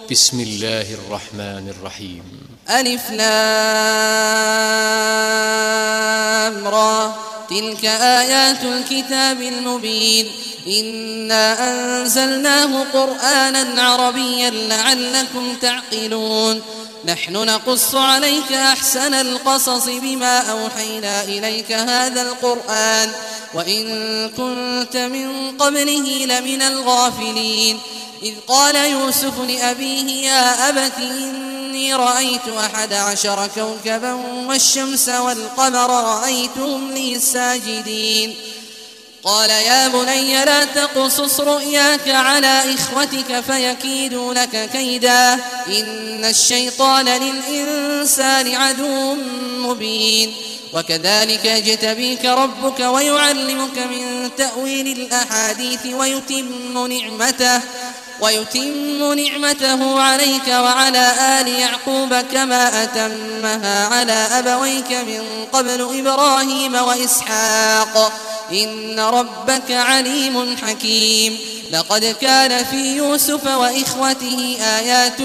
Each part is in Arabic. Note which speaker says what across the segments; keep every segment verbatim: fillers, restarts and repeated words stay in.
Speaker 1: بسم الله الرحمن الرحيم.
Speaker 2: ألف لام را تلك آيات الكتاب المبين إنا أنزلناه قرآنا عربيا لعلكم تعقلون نحن نقص عليك أحسن القصص بما أوحينا إليك هذا القرآن وإن كنت من قبله لمن الغافلين إذ قال يوسف لأبيه يا أبت إني رأيت أحد عشر كوكبا والشمس والقمر رأيتهم لي ساجدين قال يا بني لا تقصص رؤياك على إخوتك فيكيدوا لك كيدا إن الشيطان للإنسان عدو مبين وكذلك يجتبيك ربك ويعلمك من تأويل الأحاديث ويتم نعمته ويتم نعمته عليك وعلى آل يعقوب كما أتمها على أبويك من قبل إبراهيم وإسحاق إن ربك عليم حكيم لقد كان في يوسف وإخوته آيات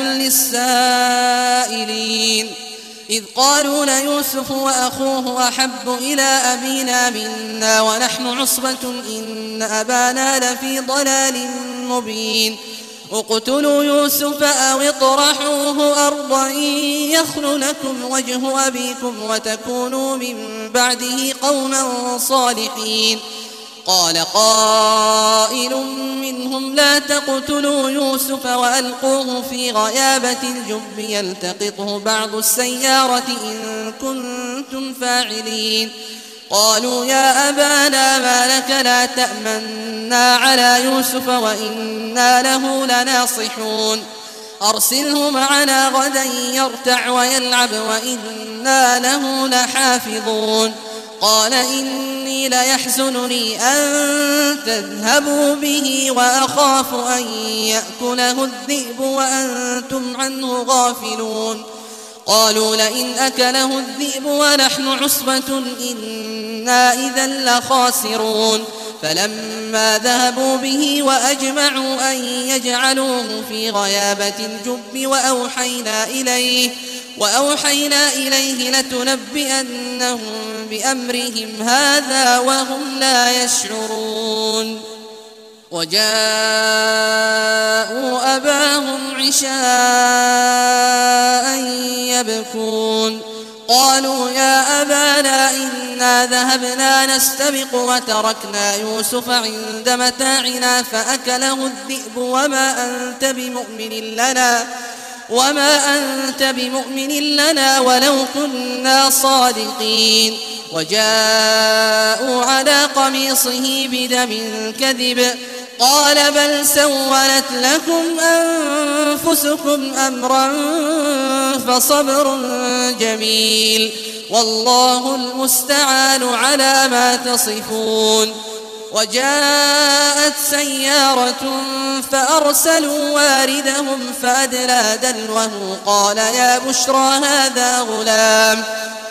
Speaker 2: للسائلين إذ قالوا ليوسف وأخوه أحب إلى أبينا منا ونحن عصبة إن أبانا لفي ضلال مبين اقتلوا يوسف أو اطرحوه أرضا يخل لكم وجه أبيكم وتكونوا من بعده قوما صالحين قال قائل منهم لا تقتلوا يوسف وألقوه في غيابة الجب يلتقطه بعض السيارة إن كنتم فاعلين قالوا يا أبانا ما لك لا تأمنا على يوسف وإنا له لناصحون أرسله معنا غدا يرتع ويلعب وإنا له لحافظون قال إني ليحزنني أن تذهبوا به وأخاف أن يأكله الذئب وأنتم عنه غافلون قالوا لئن أكله الذئب ونحن عصبة إنا إذا لخاسرون فلما ذهبوا به وأجمعوا أن يجعلوه في غيابة الجب وأوحينا إليه وأوحينا إليه لتنبئنهم بأمرهم هذا وهم لا يشعرون وجاءوا أباهم عشاء يبكون قالوا يا أبانا إنا ذهبنا نستبق وتركنا يوسف عند متاعنا فأكله الذئب وما أنت بمؤمن لنا وما أنت بمؤمن لنا ولو كنا صادقين وجاءوا على قميصه بدم كذب قال بل سولت لكم أنفسكم أمرا فصبر جميل والله المستعان على ما تصفون وجاءت سيارة فأرسلوا واردهم فأدلى دلوه قال يا بشرى هذا غلام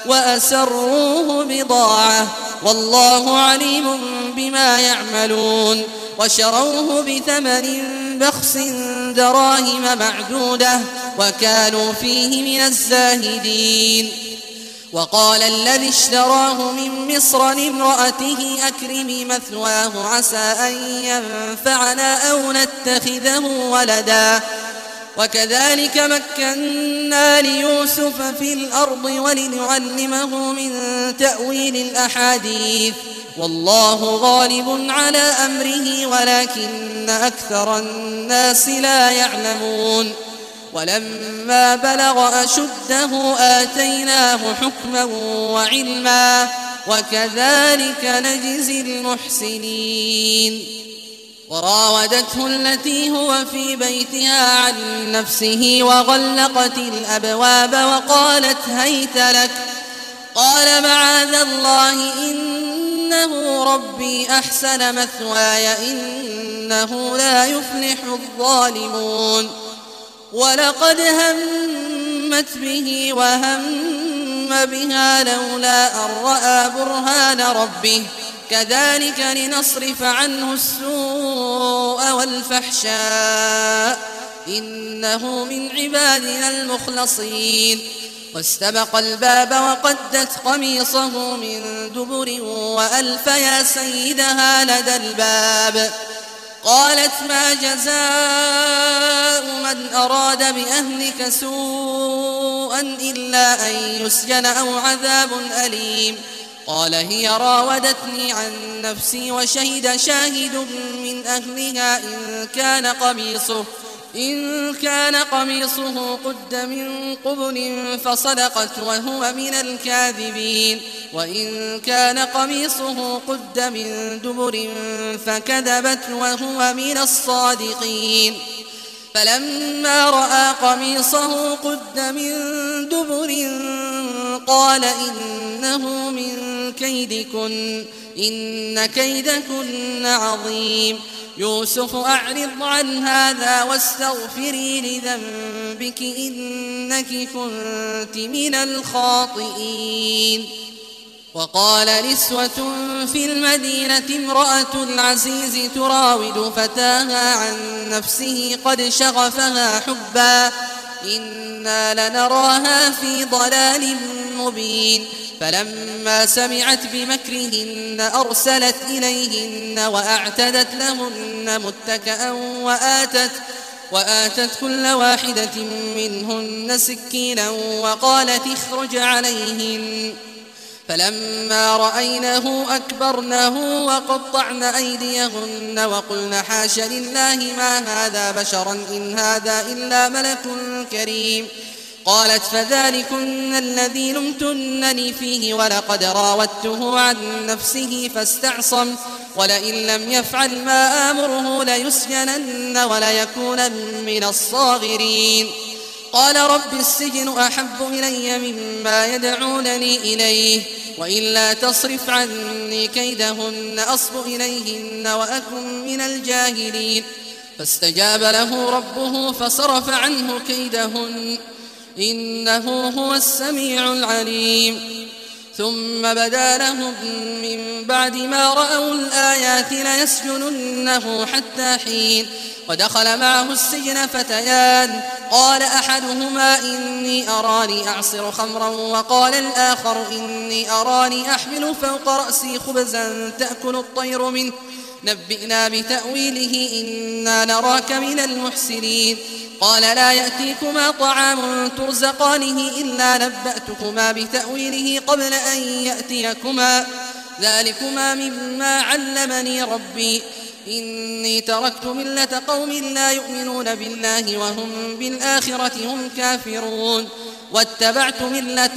Speaker 2: وأسروه بضاعة والله عليم بما يعملون وشروه بثمن بخس دراهم معدودة وكانوا فيه من الزاهدين وقال الذي اشتراه من مصر لامرأته أكرمي مثواه عسى أن ينفعنا أو نتخذه ولدا وكذلك مكنا ليوسف في الأرض ولنعلمه من تأويل الأحاديث والله غالب على أمره ولكن أكثر الناس لا يعلمون ولما بلغ أشده آتيناه حكما وعلما وكذلك نجزي المحسنين وراودته التي هو في بيتها عن نفسه وغلقت الأبواب وقالت هيت لك قال معاذ الله إنه ربي أحسن مثواي إنه لا يفلح الظالمون ولقد همت به وهم بها لولا أن رأى برهان ربه كذلك لنصرف عنه السوء والفحشاء إنه من عبادنا المخلصين. واستبق الباب وقدت قميصه من دبر وألف يا سيدها لدى الباب. قالت ما جزاء من أراد بأهلك سوءا إلا أن يسجن أو عذاب أليم. قال هي راودتني عن نفسي وشهد شاهد من أهلها إن كان قميصه إن كان قميصه قد من قبل فصدقت وهو من الكاذبين وإن كان قميصه قد من دبر فكذبت وهو من الصادقين. فلما رأى قميصه قد من دبر قال إنه من كيدكن إن كيدكن عظيم. يوسف أعرض عن هذا واستغفري لذنبك إنك كنت من الخاطئين. وقال نسوة في المدينة امرأة العزيز تراود فتاها عن نفسه قد شغفها حبا إنا لنراها في ضلال مبين. فلما سمعت بمكرهن أرسلت إليهن وأعتدت لهن متكئا وآتت, وآتت كل واحدة منهن سكينا وقالت اخرج عليهن. فلما رأينه أكبرنه وقطعن أيديهن وقلن حاش لله ما هذا بشرا إن هذا إلا ملك كريم. قالت فذلكن الذي لمتنني فيه ولقد راودته عن نفسه فاستعصم ولئن لم يفعل ما آمره ليسجنن وليكونن من الصاغرين. قال رب السجن أحب إلي مما يدعونني إليه وإلا تصرف عني كيدهن أصب إليهن وأكن من الجاهلين. فاستجاب له ربه فصرف عنه كيدهن إنه هو السميع العليم. ثم بدا لهم من بعد ما رأوا الآيات ليسجننه حتى حين. ودخل معه السجن فتيان قال أحدهما إني أراني أعصر خمرا وقال الآخر إني أراني أحمل فوق رأسي خبزا تأكل الطير منه نبئنا بتأويله إنا نراك من المحسنين. قال لا يأتيكما طعام ترزقانه إلا نبأتكما بتأويله قبل أن يأتيكما ذلكما مما علمني ربي إني تركت ملة قوم لا يؤمنون بالله وهم بالآخرة هم كافرون واتبعت ملة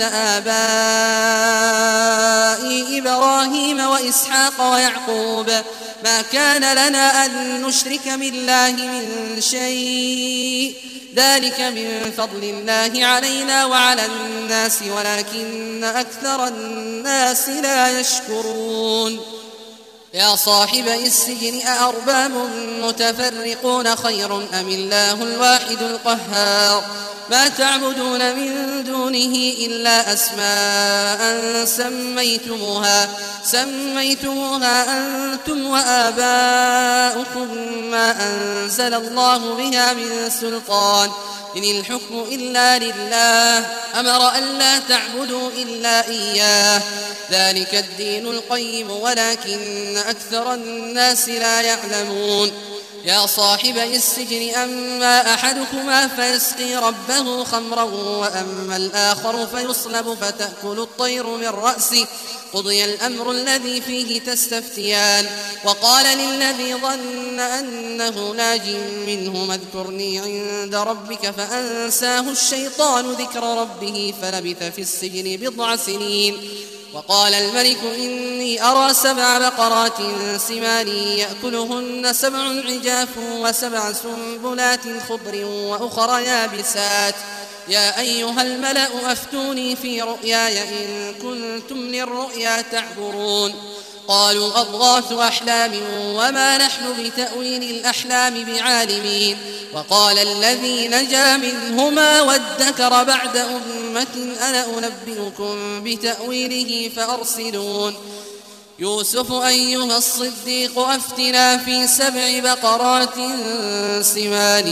Speaker 2: آبائي إبراهيم وإسحاق ويعقوب ما كان لنا أن نشرك بالله من شيء ذلك من فضل الله علينا وعلى الناس ولكن أكثر الناس لا يشكرون. يا صاحبي السجن أأرباب متفرقون خير أم الله الواحد القهار ما تعبدون من دونه إلا أسماء سميتموها سميتموها أنتم وآباؤكم ما أنزل الله بها من سلطان إن الحكم إلا لله أمر ألا تعبدوا إلا إياه ذلك الدين القيم ولكن أكثر الناس لا يعلمون. يا صاحبي السجن أما أحدكما فيسقي ربه خمرا وأما الآخر فيصلب فتأكل الطير من رأسه قضي الأمر الذي فيه تستفتيان. وقال للذي ظن أنه ناج منه اذكرني عند ربك فأنساه الشيطان ذكر ربه فلبث في السجن بضع سنين. وقال الملك إني أرى سبع بقرات سمان يأكلهن سبع عجاف وسبع سنبلات خضر وأخر يابسات يا أيها الملأ أفتوني في رؤياي إن كنتم للرؤيا تعبرون. قالوا أضغاث أحلام وما نحن بتأويل الأحلام بعالمين. وقال الذي نجا منهما وادكر بعد أمة أنا أنبئكم بتأويله فأرسلون. يوسف أيها الصديق أفتنا في سبع بقرات سمان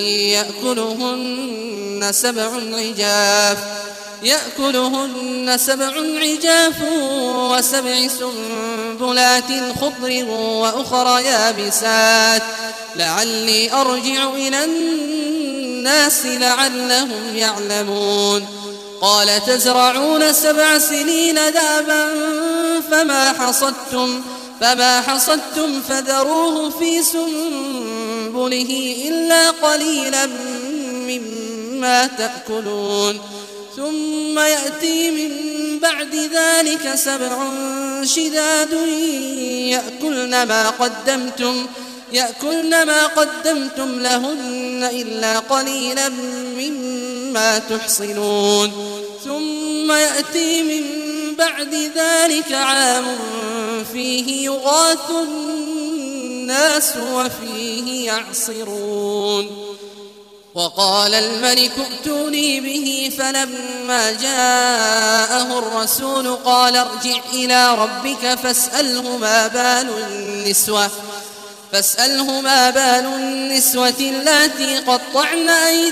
Speaker 2: يأكلهن سبع عجاف يأكلهن سبع عجاف وسبع سنبلات خضر وأخرى يابسات لعلي أرجع إلى الناس لعلهم يعلمون قال تزرعون سبع سنين دابا فما حصدتم فما حصدتم فذروه في سنبله إلا قليلا مما تأكلون ثم يأتي من بعد ذلك سبع شداد يأكلن ما قدمتم يأكلن ما قدمتم لهن إلا قليلا مما تحصنون ثم يأتي من بعد ذلك عام فيه يغاث الناس وفيه يعصرون وقال الملك ائتوني به فلما جاءه الرسول قال ارجع إلى ربك فاسأله ما بال النسوة فاسأله ما بال النسوة اللاتي قطعن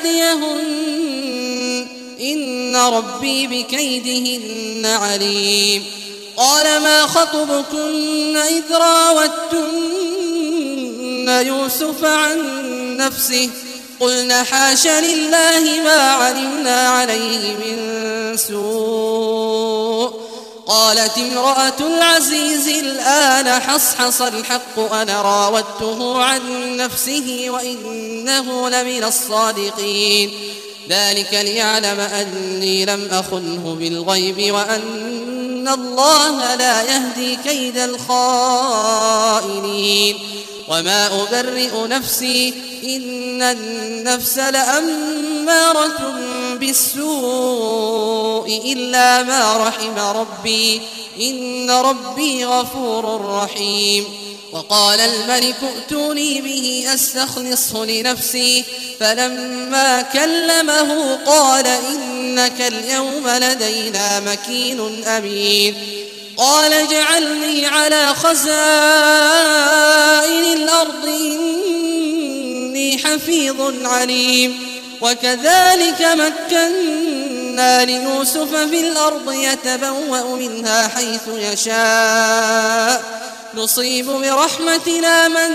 Speaker 2: أيديهن إن ربي بكيدهن عليم قال ما خطبكن إذ راوتن يوسف عن نفسه قلنا حاش لله ما علمنا عليه من سوء قالت امرأة العزيز الآن حصحص الحق أنا راودته عن نفسه وإنه لمن الصادقين ذلك ليعلم أني لم أخنه بالغيب وأن الله لا يهدي كيد الخائنين وما أبرئ نفسي إن النفس لأمارة بالسوء إلا ما رحم ربي إن ربي غفور رحيم وقال الملك ائتوني به أستخلصه لنفسي فلما كلمه قال إنك اليوم لدينا مكين أمين قال اجعلني على خزائن الأرض إني حفيظ عليم وكذلك مكنا ليوسف في الأرض يتبوأ منها حيث يشاء نصيب برحمتنا من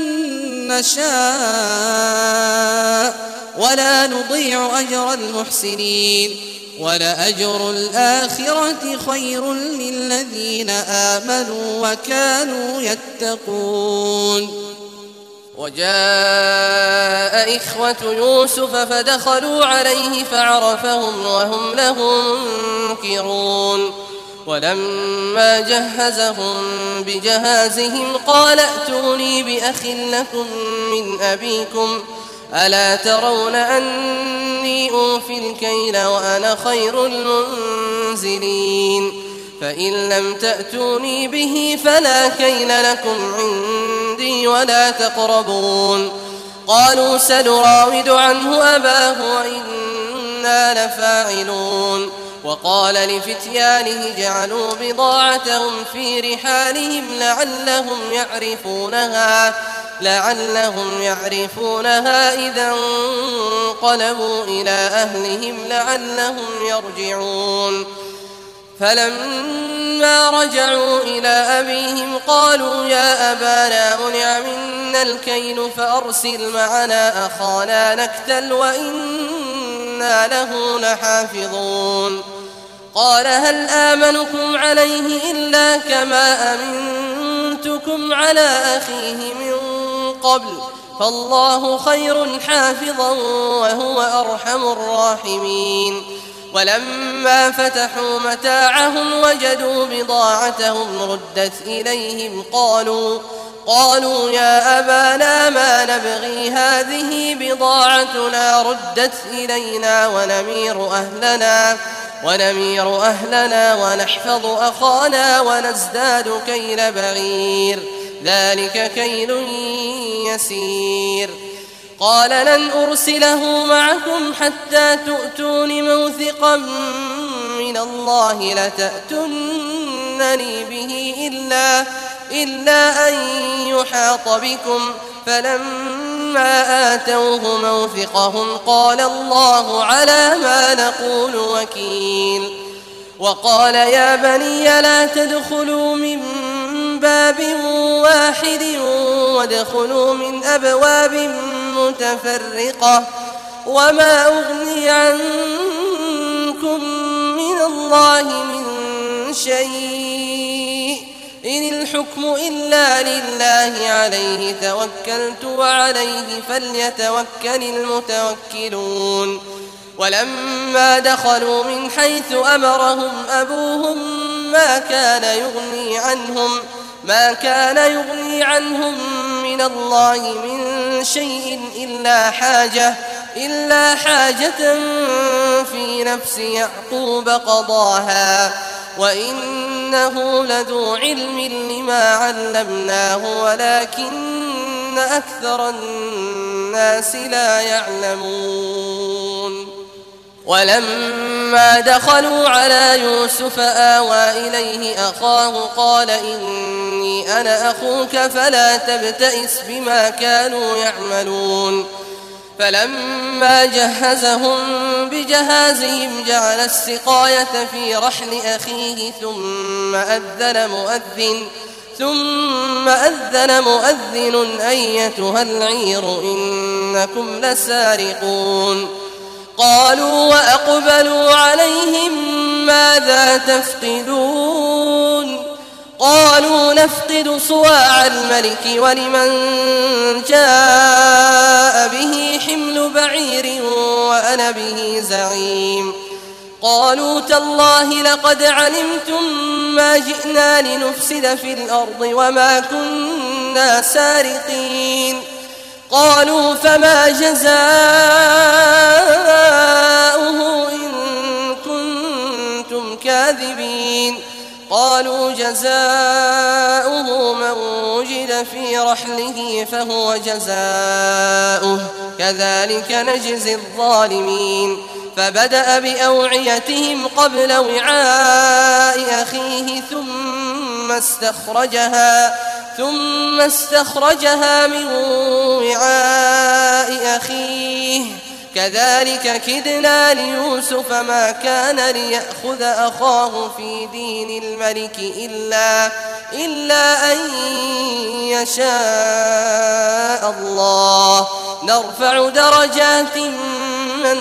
Speaker 2: نشاء ولا نضيع أجر المحسنين ولأجر الآخرة خير للذين آمنوا وكانوا يتقون
Speaker 3: وجاء إخوة يوسف فدخلوا عليه فعرفهم وهم له منكرون ولما جهزهم بجهازهم قال ائتوني بأخ لكم من أبيكم ألا ترون أني أوفي الكيل وأنا خير المنزلين فإن لم تأتوني به فلا كيل لكم عندي ولا تقربون قالوا سنراود عنه أباه وإنا لفاعلون وقال لفتيانه جعلوا بضاعتهم في رحالهم لعلهم يعرفونها لعلهم يعرفونها إذا انقلبوا إلى أهلهم لعلهم يرجعون فلما رجعوا إلى أبيهم قالوا يا أبانا منع منا الكيل فأرسل معنا أخانا نكتل وإنا له لحافظون قال هل آمنكم عليه إلا كما أمنتكم على أخيه من قبل فالله خير حافظا وهو أرحم الراحمين ولما فتحوا متاعهم وجدوا بضاعتهم ردت إليهم قالوا قالوا يا أبانا ما نبغي هذه بضاعتنا ردت إلينا ونمير أهلنا ونمير أهلنا ونحفظ أخانا ونزداد كيل بعير ذلك كيل يسير قال لن أرسله معكم حتى تؤتون موثقا من الله لتأتون تحيطونني به إلا, إلا أن يحاط بكم. فلما آتوه موثقهم قال الله على ما نقول وكيل. وقال يا بني لا تدخلوا من باب واحد وادخلوا من أبواب متفرقة وما أغني عنكم من الله من شيء إن الحكم إلا لله عليه توكلت وعليه فليتوكل المتوكلون. ولما دخلوا من حيث أمرهم أبوهم ما كان يغني عنهم ما كان يغني عنهم من الله من شيء إلا حاجة إلا حاجة في نفس يعقوب قضاها وإنه لذو علم لما علمناه ولكن أكثر الناس لا يعلمون. ولما دخلوا على يوسف آوى إليه أخاه قال إني أنا أخوك فلا تبتئس بما كانوا يعملون. فلما جهزهم بجهازهم جعل السقاية في رحل أخيه ثم أذن مؤذن ثم أذن مؤذن أيتها العير إنكم لسارقون. قالوا وأقبلوا عليهم ماذا تفقدون؟ قالوا نفقد صواع الملك ولمن جاء به حمل بعير وأنا به زعيم. قالوا تالله لقد علمتم ما جئنا لنفسد في الأرض وما كنا سارقين. قالوا فما جزاؤه إن كنتم كاذبين؟ قالوا جزاؤه من وجد في رحله فهو جزاؤه كذلك نجزي الظالمين. فبدأ بأوعيتهم قبل وعاء أخيه ثم استخرجها ثم استخرجها من وعاء أخيه كذلك كدنا ليوسف ما كان ليأخذ أخاه في دين الملك إلا, إلا أن يشاء الله نرفع درجات من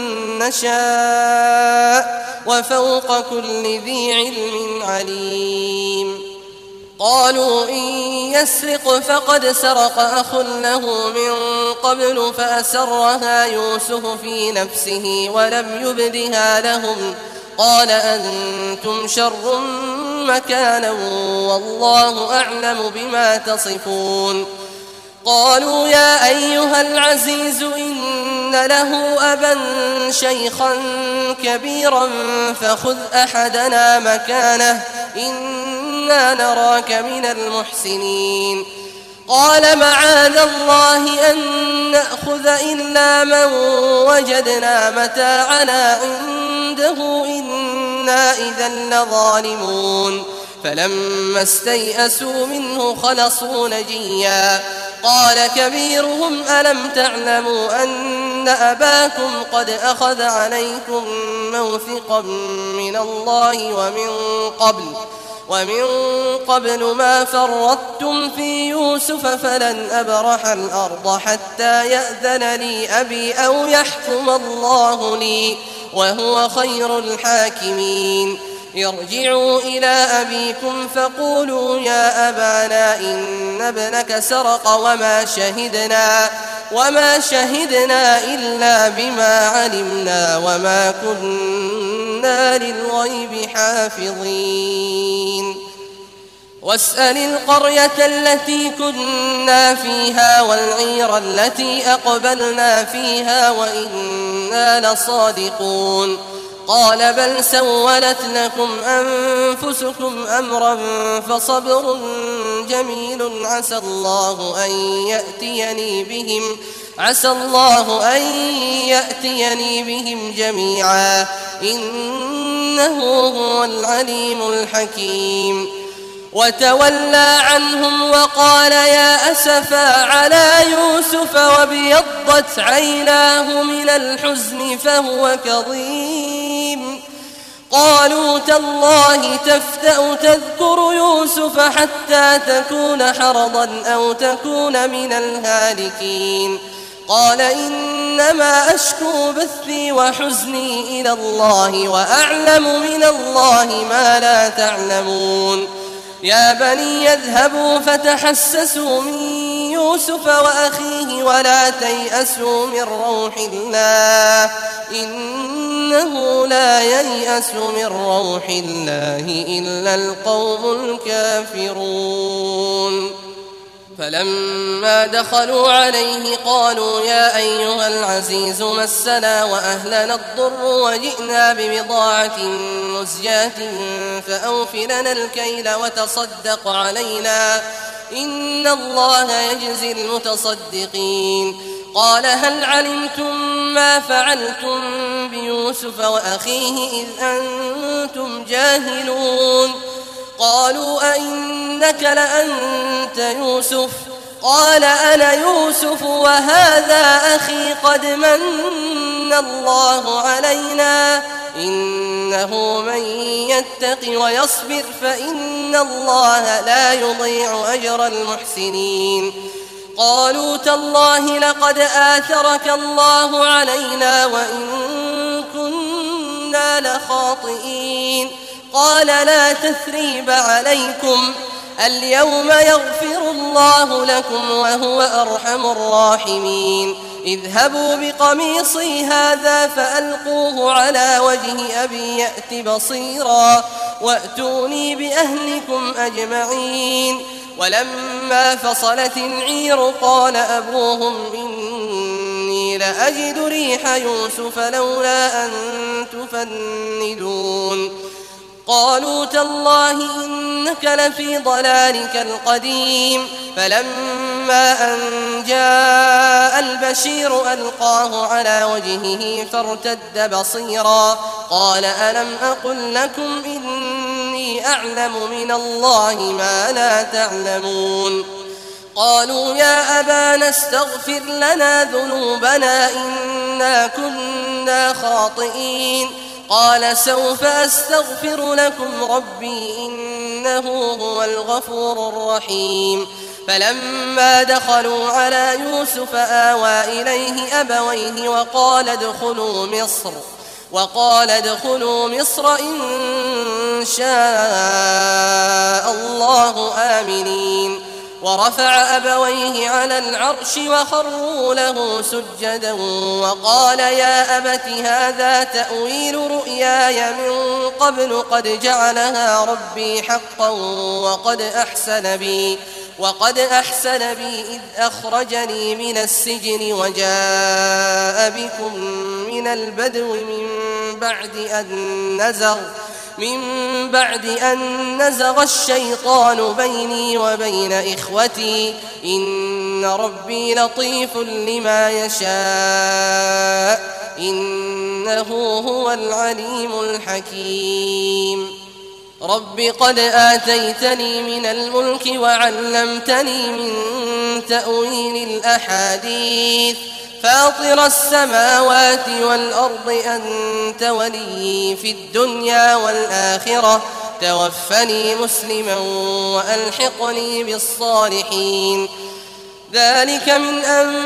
Speaker 3: نشاء وفوق كل ذي علم عليم. قالوا إن يسرق فقد سرق أخ له من قبل فأسرها يوسف في نفسه ولم يبدها لهم قال أنتم شر مكانا والله أعلم بما تصفون. قالوا يا أيها العزيز إن له أبا شيخا كبيرا فخذ أحدنا مكانه إنا نراك من المحسنين. قال معاذ الله أن نأخذ إلا من وجدنا متاعنا عنده إنا إذا لظالمون. فلما استيئسوا منه خلصوا نجيا. قال كبيرهم ألم تعلموا أن أباكم قد أخذ عليكم موثقا من الله ومن قبل ومن قبل ما فرطتم في يوسف فلن أبرح الأرض حتى يأذن لي أبي أو يحكم الله لي وهو خير الحاكمين. ارجعوا إلى أبيكم فقولوا يا أبانا إن ابنك سرق وما شهدنا وما شهدنا إلا بما علمنا وما كنا للغيب حافظين. واسأل القرية التي كنا فيها والعير التي أقبلنا فيها وإنا لصادقون. قال بل سولت لكم أنفسكم أمرا فصبر جميل عسى الله أن يأتيني بهم عسى الله أن يأتيني بهم جميعا إنه هو العليم الحكيم وتولى عنهم وقال يا أسفا على يوسف وابيضت عيناه من الحزن فهو كظيم قالوا تالله تفتأ تذكر يوسف حتى تكون حرضا أو تكون من الهالكين قال إنما أشكو بثي وحزني إلى الله وأعلم من الله ما لا تعلمون يا بني اذهبوا فتحسسوا من يوسف وأخيه ولا تيأسوا من روح الله إنه لا ييأس من روح الله إلا القوم الكافرون فلما دخلوا عليه قالوا يا أيها العزيز مسنا وأهلنا الضر وجئنا ببضاعة مزجاة فأوف لنا الكيل وتصدق علينا إن الله يجزي المتصدقين قال هل علمتم ما فعلتم بيوسف وأخيه إذ أنتم جاهلون قالوا أئنك لأنت يوسف قال أنا يوسف وهذا أخي قد من الله علينا إنه من يتق ويصبر فإن الله لا يضيع أجر المحسنين قالوا تالله لقد آثرك الله علينا وإن كنا لخاطئين قال لا تثريب عليكم اليوم يغفر الله لكم وهو أرحم الراحمين اذهبوا بقميصي هذا فألقوه على وجه أبي يأت بصيرا وأتوني بأهلكم أجمعين ولما فصلت العير قال أبوهم إني لأجد ريح يوسف لولا أن تفندون قالوا تالله إنك لفي ضلالك القديم فلما أن جاء البشير ألقاه على وجهه فارتد بصيرا قال ألم أقل لكم إني أعلم من الله ما لا تعلمون قالوا يا أبانا استغفر لنا ذنوبنا إنا كنا خاطئين قال سوف أستغفر لكم ربي إنه هو الغفور الرحيم فلما دخلوا على يوسف آوى إليه أبويه وقال ادخلوا مصر وقال ادخلوا مصر إن شاء الله آمنين ورفع أبويه على العرش وخروا له سجدا وقال يا أبت هذا تأويل رؤياي من قبل قد جعلها ربي حقا وقد أحسن بي وقد أحسن بي إذ أخرجني من السجن وجاء بكم من البدو من بعد أن نزغ من بعد أن نزغ الشيطان بيني وبين إخوتي إن ربي لطيف لما يشاء إنه هو العليم الحكيم رب قد آتيتني من الملك وعلمتني من تأويل الأحاديث فاطر السماوات والأرض أنت ولي في الدنيا والآخرة توفني مسلما وألحقني بالصالحين ذلك من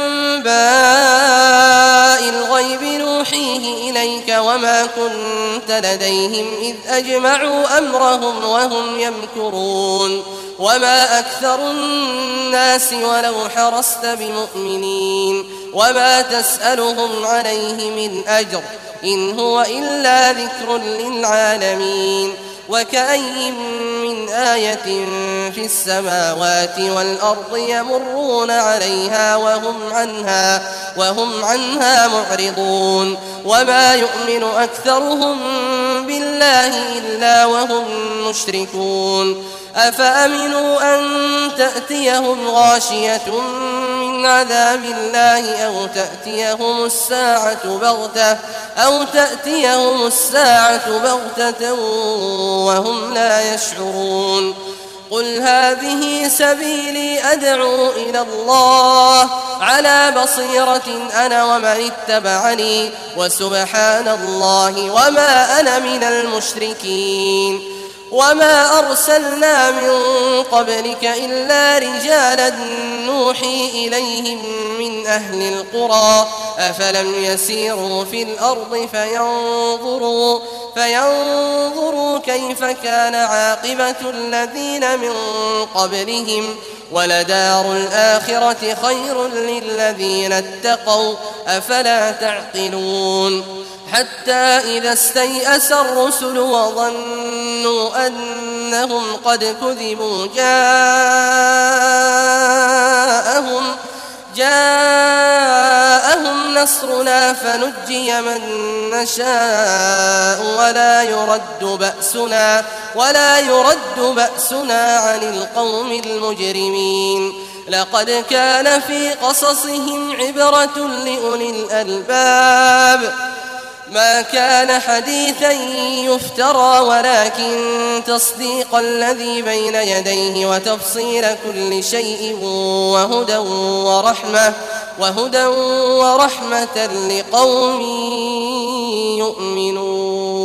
Speaker 3: أنباء الغيب نوحيه إليك وما كنت لديهم إذ أجمعوا أمرهم وهم يمكرون وما أكثر الناس ولو حرصت بمؤمنين وما تسألهم عليه من أجر إن هو إلا ذكر للعالمين وكأي من آية في السماوات والأرض يمرون عليها وهم عنها وهم عنها معرضون وما يؤمن أكثرهم بالله إلا وهم مشركون أفأمنوا أن تأتيهم غاشية من من عذاب الله أو تأتيهم الساعة بغتة أو تأتيهم الساعة بغتة وهم لا يشعرون قل هذه سبيلي أدعو إلى الله على بصيرة أنا ومن اتبعني وسبحان الله وما أنا من المشركين وما أرسلنا من قبلك إلا رجالا نوحي إليهم من أهل القرى أفلم يسيروا في الأرض فينظروا, فينظروا كيف كان عاقبة الذين من قبلهم ولدار الآخرة خير للذين اتقوا أفلا تعقلون حتى إذا استيأس الرسل وظنوا أنهم قد كذبوا جاءهم جاءهم نصرنا فنجي من نشاء ولا يرد بأسنا ولا يرد بأسنا عن القوم المجرمين لقد كان في قصصهم عبرة لأولي الألباب ما كان حديثا يفترى ولكن تصديق الذي بين يديه وتفصيل كل شيء وهدى ورحمة وهدى ورحمة لقوم يؤمنون.